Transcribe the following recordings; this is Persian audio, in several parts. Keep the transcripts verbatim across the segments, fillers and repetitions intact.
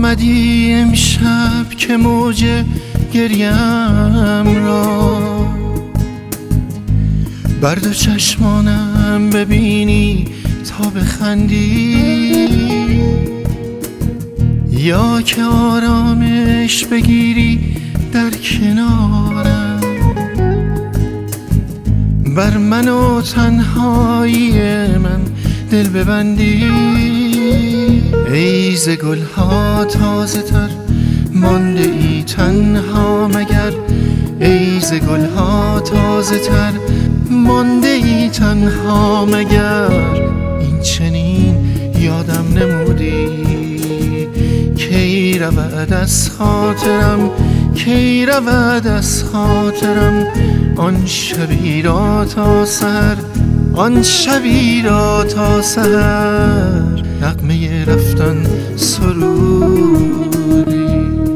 آمدی امشب که موج گریم را بر دو چشمانم ببینی تا بخندی، یا که آرامش بگیری در کنارم، بر من و تنهایی من دل ببندی. ای ز گلها تازه تر مانده ای تنها مگر، ای ز گلها تازه تر مانده ای تنها مگر. این چنین یادم نمودی کی رود از خاطرم، کی رود از خاطرم آن شبی را تا سحر، آن شبی را تا سحر نغمه رفتن سرودی.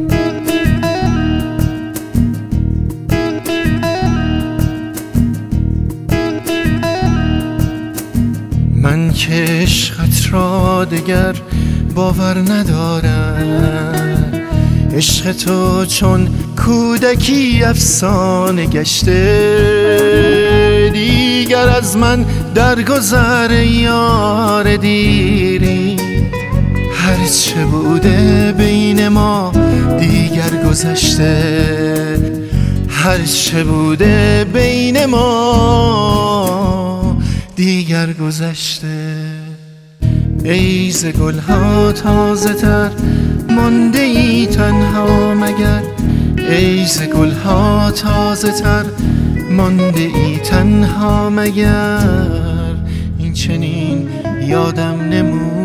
من که عشقت را دگر باور ندارم، عشق تو چون کودکی افسانه گشته، دیگر از من درگذر یار دیری. هر چه بوده بین ما دیگر گذشته، هر چه بوده بین ما دیگر گذشته. ای ز گلها تازه تر مانده ای تنها مگر، ای ز گلها تازه تر مانده ای تنها مگر. این چنین یادم نمود